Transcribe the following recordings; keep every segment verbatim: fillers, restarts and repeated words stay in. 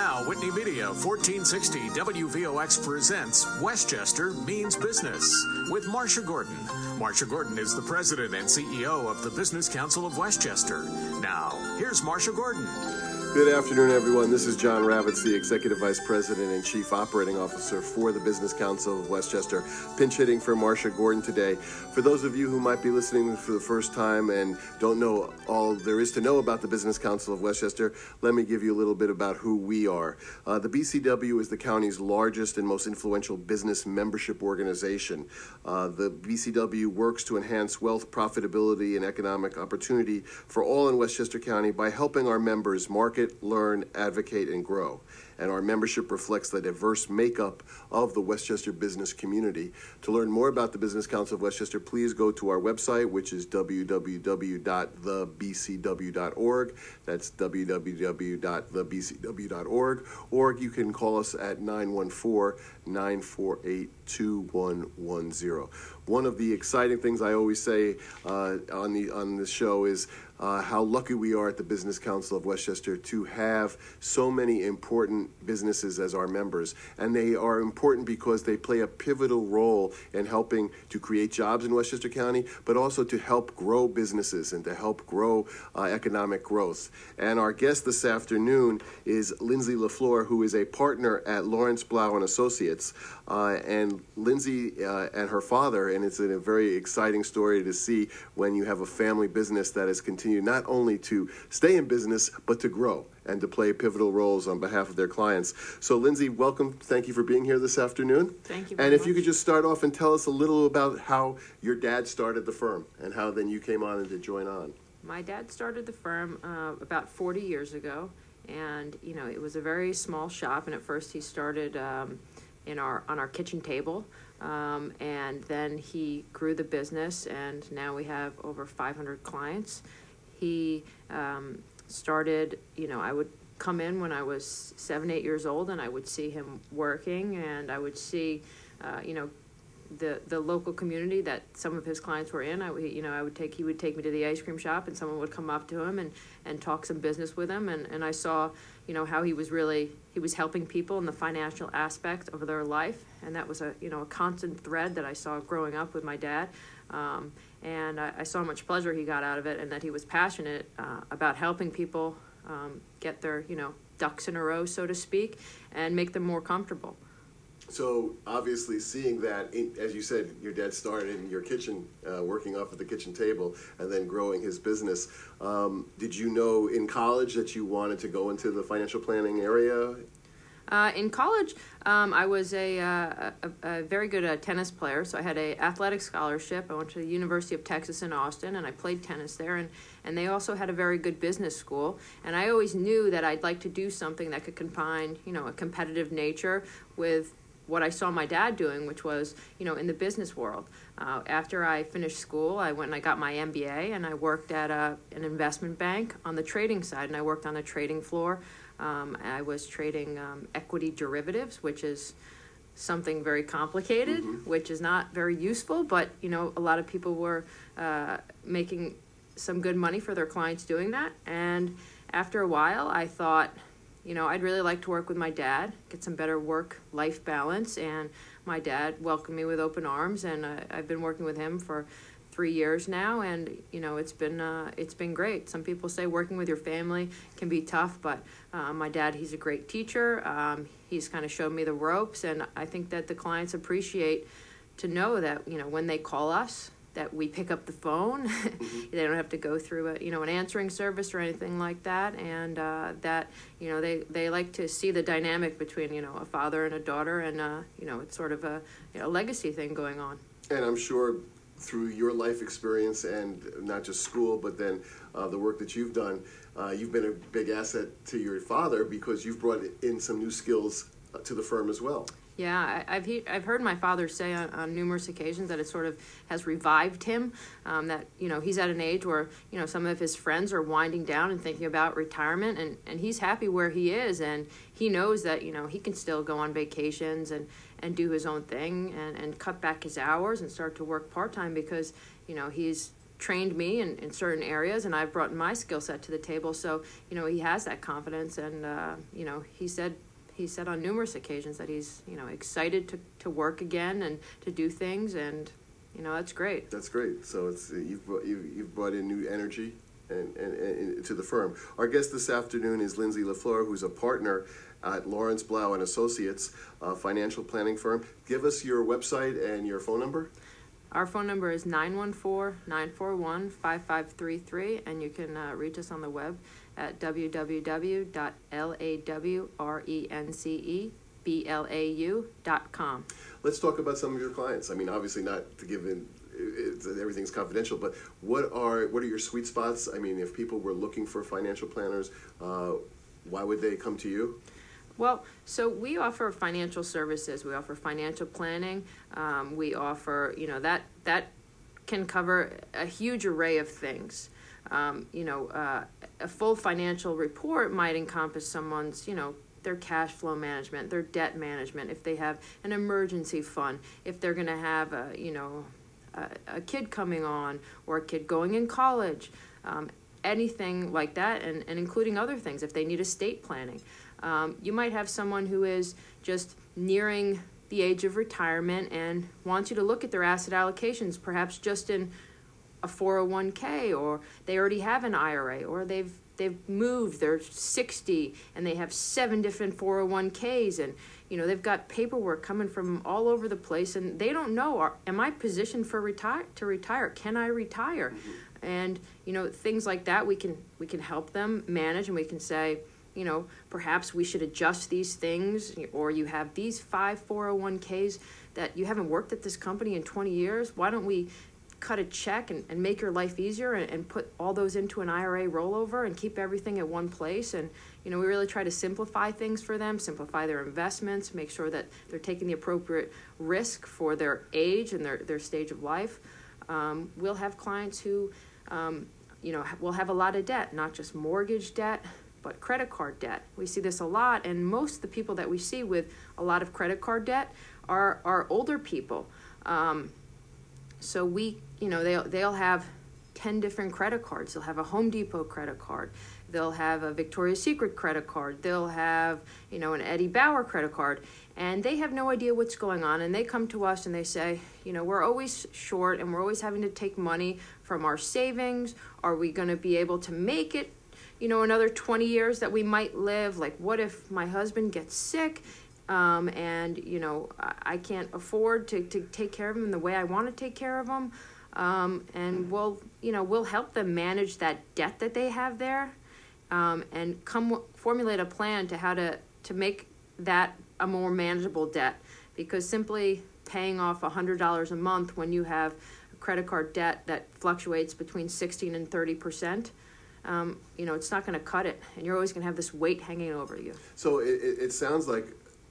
Now, Whitney Media fourteen sixty W V O X presents Westchester Means Business with Marsha Gordon. Marsha Gordon is the president and C E O of the Business Council of Westchester. Now, here's Marsha Gordon. Good afternoon, everyone. This is John Ravitz, the Executive Vice President and Chief Operating Officer for the Business Council of Westchester, pinch hitting for Marsha Gordon today. For those of you who might be listening for the first time and don't know all there is to know about the Business Council of Westchester, let me give you a little bit about who we are. Uh, the B C W is the county's largest and most influential business membership organization. Uh, the B C W works to enhance wealth, profitability, and economic opportunity for all in Westchester County by helping our members market, learn, advocate, and grow. And our membership reflects the diverse makeup of the Westchester business community. To learn more about the Business Council of Westchester, please go to our website, which is w w w dot the b c w dot org. That's w w w dot the b c w dot org. Or you can call us at nine one four, nine four eight, two one one zero. One of the exciting things I always say uh, on the on the show is Uh, how lucky we are at the Business Council of Westchester to have so many important businesses as our members. And they are important because they play a pivotal role in helping to create jobs in Westchester County, but also to help grow businesses and to help grow uh, economic growth. And our guest this afternoon is Lindsay LaFleur, who is a partner at Lawrence Blau and Associates. Uh, and Lindsay uh, and her father, and it's a very exciting story to see when you have a family business that has continued not only to stay in business, but to grow and to play pivotal roles on behalf of their clients. So, Lindsay, welcome. Thank you for being here this afternoon. Thank you very And if much. you could just start off and tell us a little about how your dad started the firm and how then you came on and to join on. My dad started the firm uh, about forty years ago, and you know it was a very small shop. And at first, he started um, in our on our kitchen table. Um, and then he grew the business, and now we have over five hundred clients. He um, started, you know, I would come in when I was seven, eight years old, and I would see him working, and I would see, uh, you know, the the local community that some of his clients were in. I would, you know, I would take he would take me to the ice cream shop, and someone would come up to him and, and talk some business with him, and, and I saw, you know, how he was really he was helping people in the financial aspect of their life, and that was a you know a constant thread that I saw growing up with my dad. Um, and I, I saw how much pleasure he got out of it, and that he was passionate uh, about helping people um, get their, you know, ducks in a row, so to speak, and make them more comfortable. So obviously seeing that, in, as you said, your dad started in your kitchen, uh, working off at the kitchen table, and then growing his business. Um, did you know in college that you wanted to go into the financial planning area? Uh, in college, um, I was a, uh, a, a very good uh, tennis player, so I had a athletic scholarship. I went to the University of Texas in Austin, and I played tennis there, and, and they also had a very good business school. And I always knew that I'd like to do something that could combine, you know, a competitive nature with what I saw my dad doing, which was, you know, in the business world. Uh, after I finished school, I went and I got my M B A, and I worked at a, an investment bank on the trading side, and I worked on the trading floor. Um, I was trading um, equity derivatives, which is something very complicated, mm-hmm. which is not very useful, but, you know, a lot of people were uh, making some good money for their clients doing that. And after a while, I thought, you know, I'd really like to work with my dad, get some better work-life balance, and my dad welcomed me with open arms, and uh, I've been working with him for three years now, and you know it's been uh, it's been great. Some people say working with your family can be tough, but uh, my dad, he's a great teacher. Um, he's kind of showed me the ropes, and I think that the clients appreciate to know that, you know, when they call us, that we pick up the phone. Mm-hmm. They don't have to go through a, you know, an answering service or anything like that, and uh, that, you know, they, they like to see the dynamic between, you know, a father and a daughter, and uh, you know, it's sort of a, you know, legacy thing going on. And I'm sure through your life experience, and not just school, but then uh, the work that you've done, uh, you've been a big asset to your father because you've brought in some new skills uh, to the firm as well. Yeah, I, I've he, I've heard my father say on, on numerous occasions that it sort of has revived him, um, that, you know, he's at an age where, you know, some of his friends are winding down and thinking about retirement, and, and he's happy where he is, and he knows that, you know, he can still go on vacations and, and do his own thing and, and cut back his hours and start to work part-time because, you know, he's trained me in, in certain areas, and I've brought my skill set to the table. So, you know, he has that confidence, and, uh, you know, he said he said on numerous occasions that he's, you know, excited to, to work again and to do things, and, you know, that's great. That's great. So it's you've brought, you, you've brought in new energy and, and, and to the firm. Our guest this afternoon is Lindsay LaFleur, who's a partner at Lawrence Blau and Associates, a financial planning firm. Give us your website and your phone number. Our phone number is nine one four, nine four one, five five three three, and you can uh, reach us on the web at w w w dot lawrenceblau dot com. Let's talk about some of your clients. I mean, obviously not to give in, it's, everything's confidential, but what are what are your sweet spots? I mean, if people were looking for financial planners, uh, why would they come to you? Well, so we offer financial services. We offer financial planning. Um, we offer, you know, that that can cover a huge array of things. Um, you know, uh, a full financial report might encompass someone's, you know, their cash flow management, their debt management, if they have an emergency fund, if they're going to have a, you know, a, a kid coming on or a kid going in college, um, anything like that, and, and including other things, if they need estate planning. Um, you might have someone who is just nearing the age of retirement and wants you to look at their asset allocations, perhaps just in a four oh one k, or they already have an I R A, or they've they've moved, they're sixty, and they have seven different four oh one k's, and you know they've got paperwork coming from all over the place, and they don't know, are, am I positioned for retire to retire? Can I retire? Mm-hmm. And you know things like that, we can we can help them manage, and we can say, you know, perhaps we should adjust these things, or you have these five four oh one k's that you haven't worked at this company in twenty years. Why don't we cut a check and, and make your life easier and, and put all those into an I R A rollover and keep everything at one place? And, you know, we really try to simplify things for them, simplify their investments, make sure that they're taking the appropriate risk for their age and their, their stage of life. Um, we'll have clients who, um, you know, will have a lot of debt, not just mortgage debt, but credit card debt. We see this a lot, and most of the people that we see with a lot of credit card debt are, are older people. Um, so we, you know, they'll, they'll have ten different credit cards. They'll have a Home Depot credit card. They'll have a Victoria's Secret credit card. They'll have, you know, an Eddie Bauer credit card. And they have no idea what's going on. And they come to us and they say, you know, we're always short and we're always having to take money from our savings. Are we going to be able to make it, you know, another twenty years that we might live? Like, what if my husband gets sick um, and, you know, I can't afford to, to take care of him in the way I want to take care of him? Um, and we'll, you know, we'll help them manage that debt that they have there um, and come formulate a plan to how to, to make that a more manageable debt. Because simply paying off one hundred dollars a month when you have a credit card debt that fluctuates between sixteen and thirty percent, Um, you know, it's not going to cut it, and you're always going to have this weight hanging over you. So it, it sounds like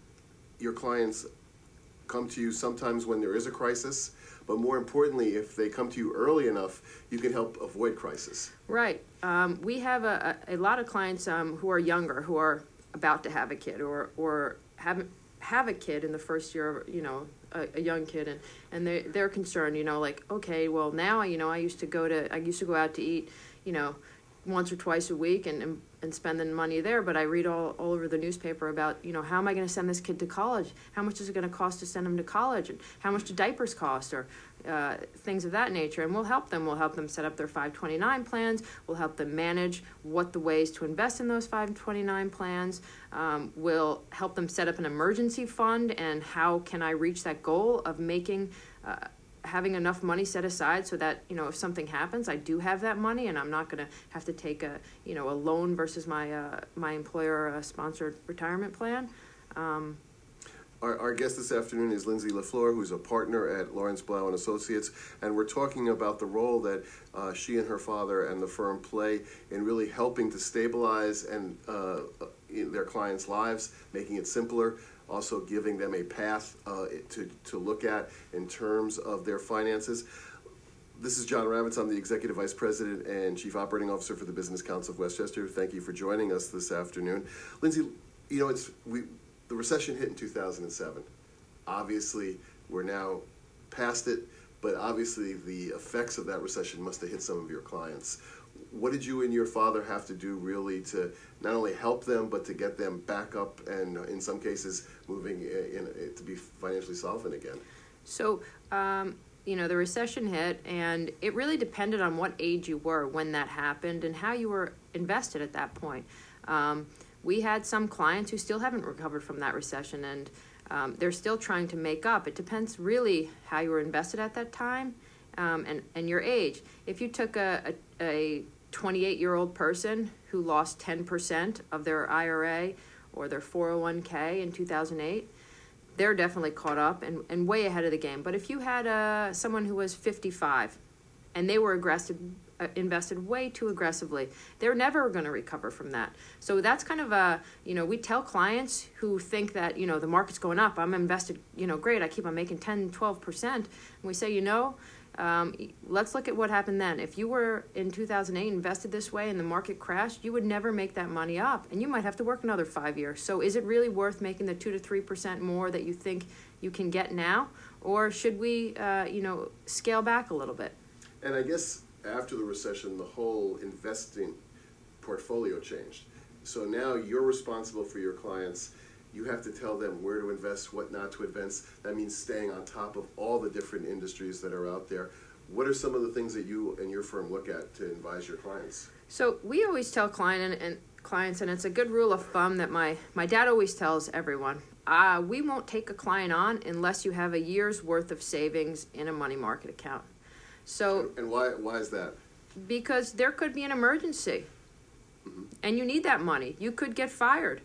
your clients come to you sometimes when there is a crisis, but more importantly, if they come to you early enough, you can help avoid crisis. Right. Um, we have a, a, a lot of clients um, who are younger, who are about to have a kid, or or haven't have a kid in the first year, you know, a, a young kid, and, and they, they're concerned, you know, like, okay, well, now, you know, I used to go to, I used to go out to eat, you know, once or twice a week and, and, and spending money there, but I read all, all over the newspaper about, you know, how am I going to send this kid to college? How much is it going to cost to send him to college? And how much do diapers cost? Or uh, things of that nature. And we'll help them. We'll help them set up their five twenty-nine plans. We'll help them manage what the ways to invest in those five twenty-nine plans. Um, we'll help them set up an emergency fund, and how can I reach that goal of making uh, having enough money set aside so that, you know, if something happens, I do have that money and I'm not going to have to take a, you know, a loan versus my uh, my employer uh, sponsored retirement plan. Um, our, our guest this afternoon is Lindsay LaFleur, who's a partner at Lawrence Blau and Associates, and we're talking about the role that uh, she and her father and the firm play in really helping to stabilize and uh, in their clients' lives, making it simpler, also giving them a path uh, to, to look at in terms of their finances. This is John Ravitz. I'm the Executive Vice President and Chief Operating Officer for the Business Council of Westchester. Thank you for joining us this afternoon. Lindsay, you know, it's we the recession hit in two thousand seven. Obviously, we're now past it, but obviously the effects of that recession must have hit some of your clients. What did you and your father have to do really to not only help them, but to get them back up and in some cases moving in, in to be financially solvent again? So, um, you know, the recession hit, and it really depended on what age you were when that happened and how you were invested at that point. Um, we had some clients who still haven't recovered from that recession, and um, they're still trying to make up. It depends really how you were invested at that time um, and, and your age. If you took a, a, a twenty-eight-year-old person who lost ten percent of their I R A or their four oh one k in two thousand eight, they're definitely caught up and, and way ahead of the game. But if you had uh, someone who was fifty-five and they were aggressive, uh, invested way too aggressively, they're never going to recover from that. So that's kind of a, you know, we tell clients who think that, you know, the market's going up, I'm invested, you know, great, I keep on making ten, twelve percent. And we say, you know, Um, let's look at what happened then. If you were in two thousand eight invested this way and the market crashed, you would never make that money up, and you might have to work another five years. So is it really worth making the two to three percent more that you think you can get now, or should we, uh, you know, scale back a little bit? And I guess after the recession, the whole investing portfolio changed. So now you're responsible for your clients. You have to tell them where to invest, what not to invest. That means staying on top of all the different industries that are out there. What are some of the things that you and your firm look at to advise your clients? So we always tell client and, and clients, and it's a good rule of thumb that my, my dad always tells everyone, uh, we won't take a client on unless you have a year's worth of savings in a money market account. So, and why, why is that? Because there could be an emergency, mm-hmm. and you need that money. You could get fired.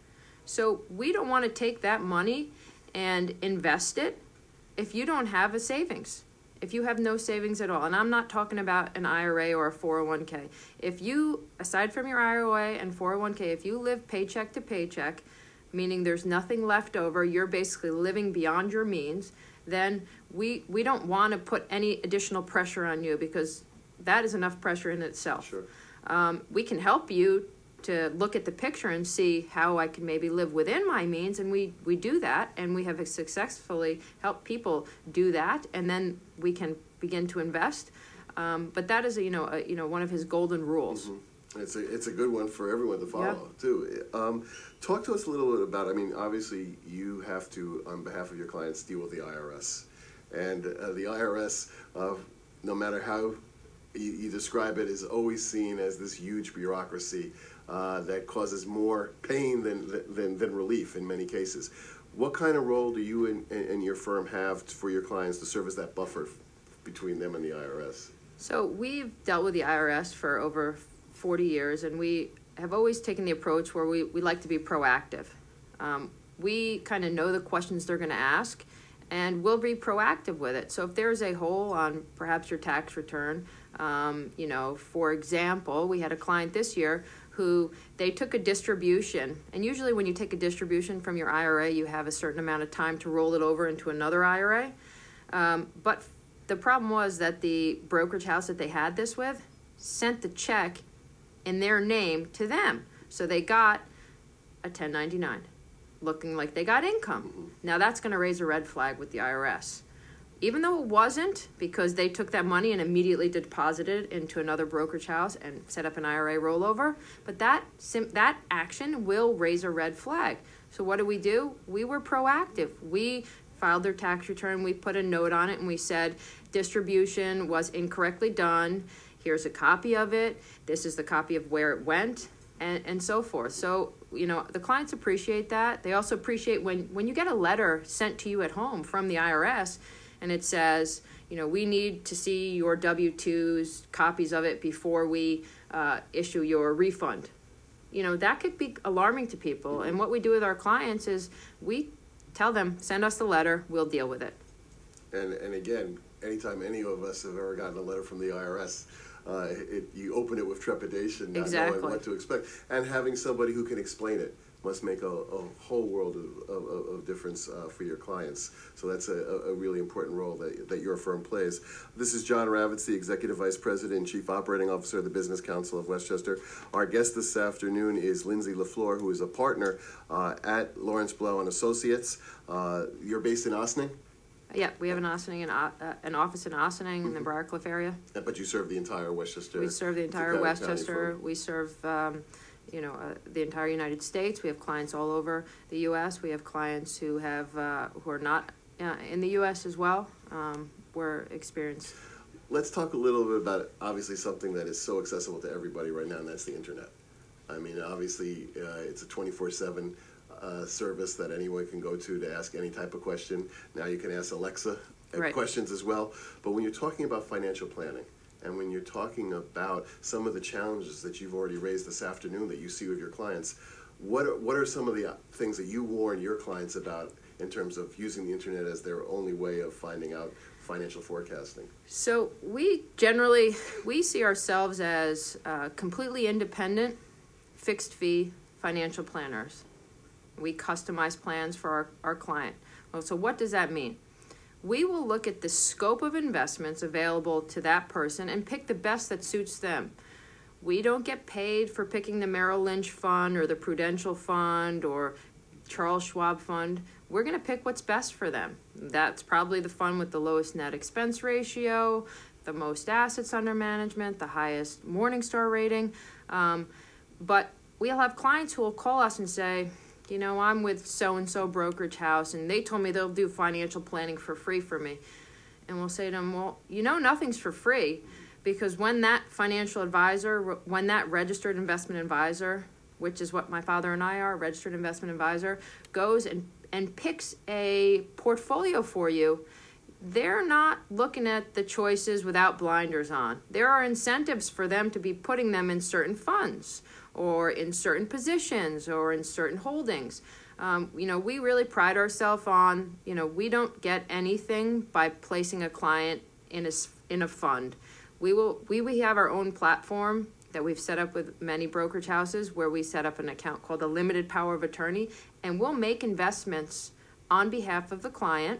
So we don't want to take that money and invest it if you don't have a savings, if you have no savings at all. And I'm not talking about an I R A or a four oh one k. If you, aside from your I R A and four oh one k, if you live paycheck to paycheck, meaning there's nothing left over, you're basically living beyond your means, then we, we don't want to put any additional pressure on you, because that is enough pressure in itself. Sure. Um, we can help you to look at the picture and see how I can maybe live within my means, and we, we do that, and we have successfully helped people do that, and then we can begin to invest. Um, but that is, a, you know, a, you know, one of his golden rules. Mm-hmm. It's a it's a good one for everyone to follow, yeah. too. Um, talk to us a little bit about, I mean, obviously you have to, on behalf of your clients, deal with the I R S. And uh, the I R S, uh, no matter how you, you describe it, is always seen as this huge bureaucracy Uh, that causes more pain than, than than relief in many cases. What kind of role do you and, and your firm have for your clients to serve as that buffer between them and the I R S? So we've dealt with the I R S for over forty years, and we have always taken the approach where we, we like to be proactive. Um, we kind of know the questions they're going to ask, and we'll be proactive with it. So if there's a hole on perhaps your tax return, um, you know, for example, we had a client this year who they took a distribution, and usually when you take a distribution from your I R A, you have a certain amount of time to roll it over into another I R A. Um, but the problem was that the brokerage house that they had this with sent the check in their name to them. So they got a ten ninety-nine, looking like they got income. Mm-hmm. Now that's going to raise a red flag with the I R S. Even though it wasn't, because they took that money and immediately deposited into another brokerage house and set up an I R A rollover, but that sim- that action will raise a red flag. So what do we do? We were proactive. We filed their tax return, we put a note on it, and we said, distribution was incorrectly done, here's a copy of it, this is the copy of where it went, and, and so forth. So, you know, the clients appreciate that. They also appreciate when, when you get a letter sent to you at home from the I R S, and it says, you know, we need to see your W two's, copies of it before we uh, issue your refund. You know, that could be alarming to people. And what we do with our clients is we tell them, send us the letter, we'll deal with it. And and again, anytime any of us have ever gotten a letter from the I R S, uh, it, you open it with trepidation, not exactly. knowing what to expect. And having somebody who can explain it must make a, a whole world of, of, of difference uh, for your clients. So that's a, a really important role that, that your firm plays. This is John Ravitz, the Executive Vice President and Chief Operating Officer of the Business Council of Westchester. Our guest this afternoon is Lindsay LaFleur, who is a partner uh, at Lawrence Blow and Associates. Uh, you're based in Ossining? Yeah, we have an Ossining and uh, an office in Ossining in the Briarcliff area. Uh, But you serve the entire Westchester. We serve the entire County- Westchester. County We serve, um, you know, uh, the entire United States. We have clients all over the U S. We have clients who have uh, who are not uh, in the U S as well. Um, we're experienced. Let's talk a little bit about obviously something that is so accessible to everybody right now, and that's the internet. I mean, obviously, uh, it's a twenty-four seven uh, service that anyone can go to to ask any type of question. Now you can ask Alexa uh, Right. questions as well. But when you're talking about financial planning, and when you're talking about some of the challenges that you've already raised this afternoon that you see with your clients, what are, what are some of the things that you warn your clients about in terms of using the internet as their only way of finding out financial forecasting? So we generally, we see ourselves as uh, completely independent, fixed fee financial planners. We customize plans for our, our client. Well, so what does that mean? We will look at the scope of investments available to that person and pick the best that suits them. We don't get paid for picking the Merrill Lynch fund or the Prudential fund or Charles Schwab fund. We're going to pick what's best for them. That's probably the fund with the lowest net expense ratio, the most assets under management, the highest Morningstar rating. Um, but we'll have clients who will call us and say, you know, I'm with so-and-so brokerage house, and they told me they'll do financial planning for free for me. And we'll say to them, well, you know, nothing's for free, because when that financial advisor, when that registered investment advisor, which is what my father and I are, registered investment advisor, goes and, and picks a portfolio for you, they're not looking at the choices without blinders on. There are incentives for them to be putting them in certain funds or in certain positions or in certain holdings. Um, you know, we really pride ourselves on, you know, we don't get anything by placing a client in a, in a fund. We will, we, we have our own platform that we've set up with many brokerage houses where we set up an account called the Limited Power of Attorney, and we'll make investments on behalf of the client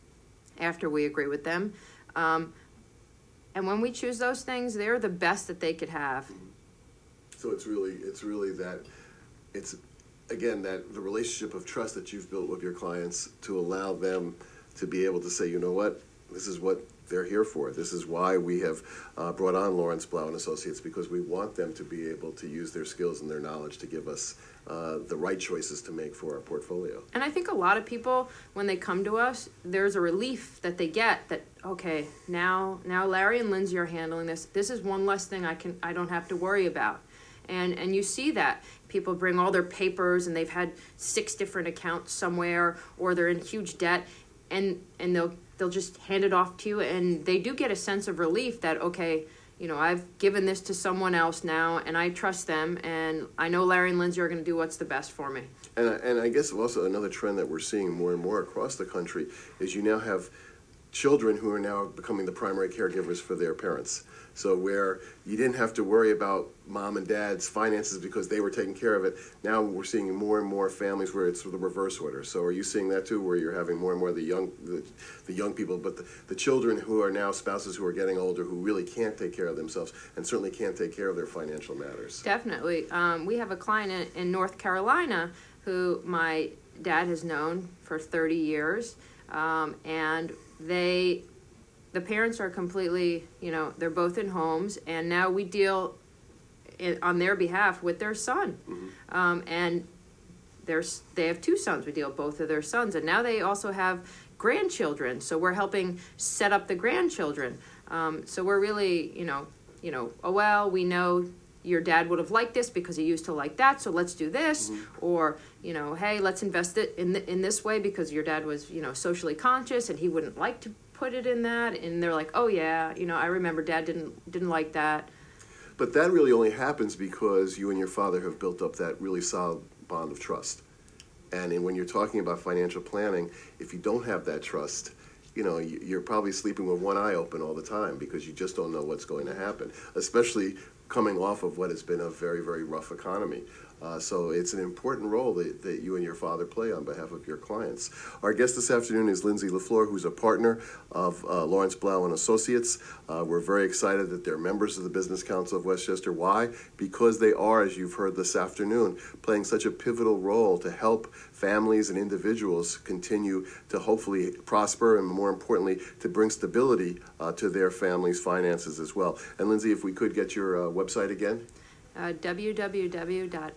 after we agree with them. Um, and when we choose those things, they're the best that they could have. So it's really, it's really that, it's, again, that the relationship of trust that you've built with your clients to allow them to be able to say, you know what, this is what they're here for. This is why we have uh, brought on Lawrence Blau and Associates, because we want them to be able to use their skills and their knowledge to give us uh, the right choices to make for our portfolio. And I think a lot of people, when they come to us, there's a relief that they get that, okay, now now Larry and Lindsay are handling this. This is one less thing I can I don't have to worry about. And and you see that. People bring all their papers and they've had six different accounts somewhere, or they're in huge debt, and, and they'll they'll just hand it off to you, and they do get a sense of relief that, okay, you know, I've given this to someone else now, and I trust them, and I know Larry and Lindsay are going to do what's the best for me. And, and I guess also another trend that we're seeing more and more across the country is you now have children who are now becoming the primary caregivers for their parents. So where you didn't have to worry about mom and dad's finances because they were taking care of it, now we're seeing more and more families where it's the reverse order. So are you seeing that too, where you're having more and more of the young the, the young people, but the, the children who are now spouses who are getting older who really can't take care of themselves and certainly can't take care of their financial matters? Definitely. Um, we have a client in, in North Carolina who my dad has known for thirty years, um, and they... The parents are completely, you know, they're both in homes, and now we deal in, on their behalf with their son. Mm-hmm. Um, and there's, they have two sons. We deal with both of their sons, and now they also have grandchildren. So we're helping set up the grandchildren. Um, so we're really, you know, you know, oh, well, we know your dad would have liked this because he used to like that, so let's do this. Mm-hmm. Or, you know, hey, let's invest it in the, in this way because your dad was, you know, socially conscious and he wouldn't like to put it in that. And they're like, oh yeah, you know, I remember dad didn't didn't like that. But that really only happens because you and your father have built up that really solid bond of trust. And when you're talking about financial planning, if you don't have that trust, you know, you're probably sleeping with one eye open all the time because you just don't know what's going to happen, especially coming off of what has been a very, very rough economy. Uh, so it's an important role that, that you and your father play on behalf of your clients. Our guest this afternoon is Lindsay LaFleur, who's a partner of uh, Lawrence Blau and Associates. Uh, we're very excited that they're members of the Business Council of Westchester. Why? Because they are, as you've heard this afternoon, playing such a pivotal role to help families and individuals continue to hopefully prosper and, more importantly, to bring stability uh, to their families' finances as well. And Lindsay, if we could get your uh, website again. Uh, w w w dot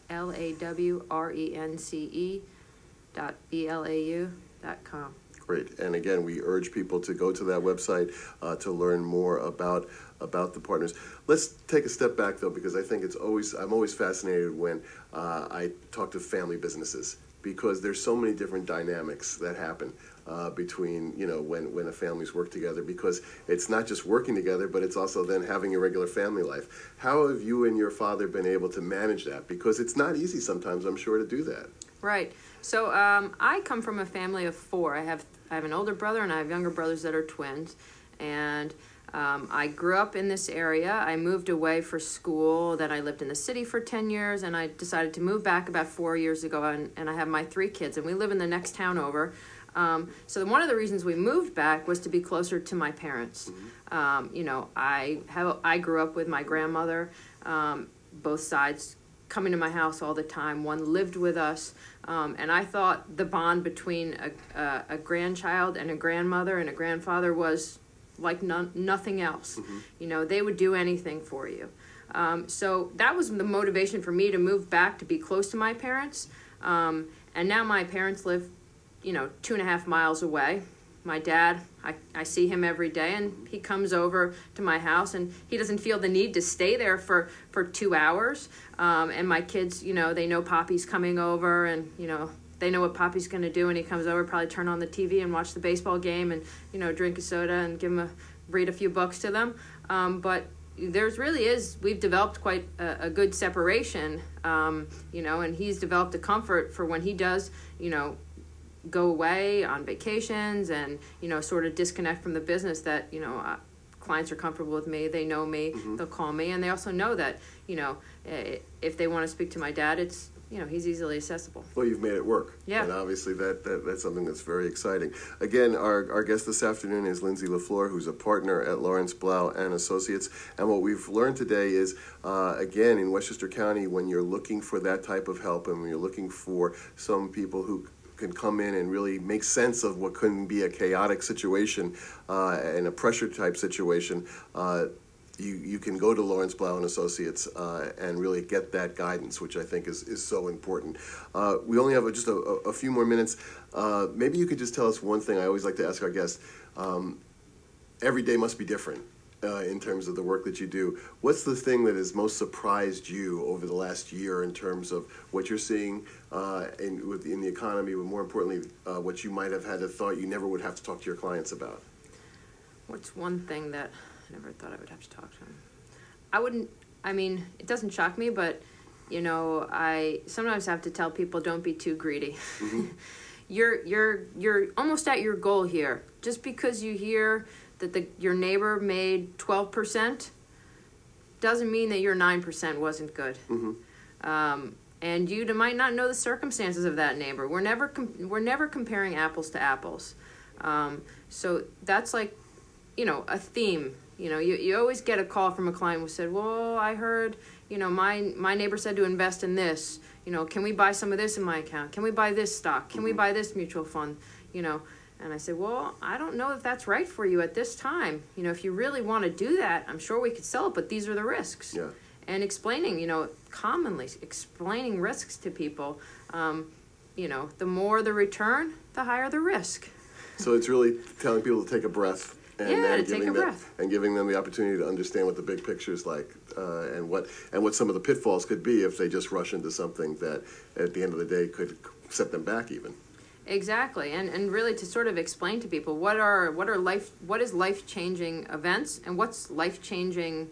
lawrence dot blau dot com. Great. And again, we urge people to go to that website uh, to learn more about about the partners. Let's take a step back, though, because I think it's always I'm always fascinated when uh, I talk to family businesses, because there's so many different dynamics that happen uh, between, you know, when, when a families work together, because it's not just working together, but it's also then having a regular family life. How have you and your father been able to manage that? Because it's not easy sometimes, I'm sure, to do that. Right. So um, I come from a family of four. I have I have an older brother and I have younger brothers that are twins. And um, I grew up in this area. I moved away for school. Then I lived in the city for ten years. And I decided to move back about four years ago. And, and I have my three kids. And we live in the next town over. Um, so one of the reasons we moved back was to be closer to my parents. Mm-hmm. Um, you know, I have I grew up with my grandmother, um, both sides coming to my house all the time. One lived with us, um, and I thought the bond between a, a, a grandchild and a grandmother and a grandfather was like none, nothing else. Mm-hmm. You know, they would do anything for you. Um, so that was the motivation for me to move back, to be close to my parents. Um, and now my parents live, you know, two and a half miles away. My dad, I, I see him every day, and he comes over to my house, and he doesn't feel the need to stay there for, for two hours. Um, and my kids, you know, they know Poppy's coming over, and, you know, they know what Poppy's going to do when he comes over, probably turn on the T V and watch the baseball game and, you know, drink a soda and give him a, read a few books to them. Um, but there's really is, we've developed quite a, a good separation, um, you know, and he's developed a comfort for when he does, you know, go away on vacations and, you know, sort of disconnect from the business, that, you know, uh, clients are comfortable with me, they know me, mm-hmm. they'll call me, and they also know that, you know, if they want to speak to my dad, it's, you know, he's easily accessible. Well, you've made it work. Yeah. And obviously that, that that's something that's very exciting. Again, our, our guest this afternoon is Lindsay LaFleur, who's a partner at Lawrence Blau and Associates. And what we've learned today is, uh, again, in Westchester County, when you're looking for that type of help and when you're looking for some people who can come in and really make sense of what couldn't be a chaotic situation uh, and a pressure type situation, uh, you, you can go to Lawrence Blau and Associates uh, and really get that guidance, which I think is, is so important. Uh, we only have just a, a few more minutes. Uh, maybe you could just tell us one thing I always like to ask our guests. Um, every day must be different. Uh, in terms of the work that you do, what's the thing that has most surprised you over the last year in terms of what you're seeing uh, in, with, in the economy, but more importantly, uh, what you might have had a thought you never would have to talk to your clients about? What's one thing that I never thought I would have to talk to them? I wouldn't, I mean, it doesn't shock me, but, you know, I sometimes have to tell people, don't be too greedy. Mm-hmm. you're, you're, you're almost at your goal here. Just because you hear that the, your neighbor made twelve percent doesn't mean that your nine percent wasn't good. Mm-hmm. Um, and you might not know the circumstances of that neighbor. We're never com- we're never comparing apples to apples. Um, so that's like, you know, a theme. You know, you, you always get a call from a client who said, well, I heard, you know, my, my neighbor said to invest in this. You know, can we buy some of this in my account? Can we buy this stock? Can mm-hmm. we buy this mutual fund? You know, and I said, well, I don't know if that's right for you at this time. You know, if you really want to do that, I'm sure we could sell it, but these are the risks. Yeah. And explaining, you know, commonly explaining risks to people, um, you know, the more the return, the higher the risk. So it's really telling people to take a breath. And yeah, then to take a them, breath. And giving them the opportunity to understand what the big picture is like uh, and what and what some of the pitfalls could be if they just rush into something that at the end of the day could set them back even. Exactly, and and really to sort of explain to people what are what are life what is life changing events and what's life changing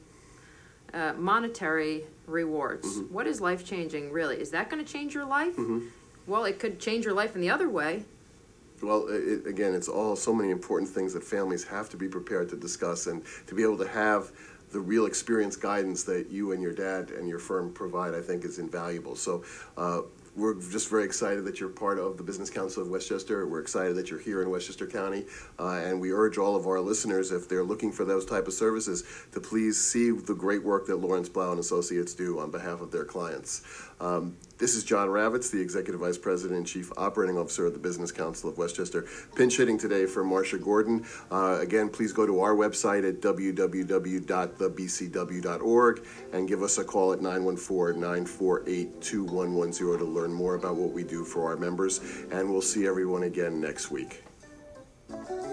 uh, monetary rewards. Mm-hmm. What is life changing really? Is that going to change your life? Mm-hmm. Well, it could change your life in the other way. Well, it, again, it's all so many important things that families have to be prepared to discuss and to be able to have the real experience guidance that you and your dad and your firm provide, I think, is invaluable. So uh, we're just very excited that you're part of the Business Council of Westchester. We're excited that you're here in Westchester County, uh, and we urge all of our listeners, if they're looking for those type of services, to please see the great work that Lawrence Blau and Associates do on behalf of their clients. Um, this is John Ravitz, the Executive Vice President and Chief Operating Officer of the Business Council of Westchester, pinch hitting today for Marcia Gordon. Uh, again, please go to our website at w w w dot the b c w dot org and give us a call at nine one four, nine four eight, two one one zero to learn more about what we do for our members. And we'll see everyone again next week.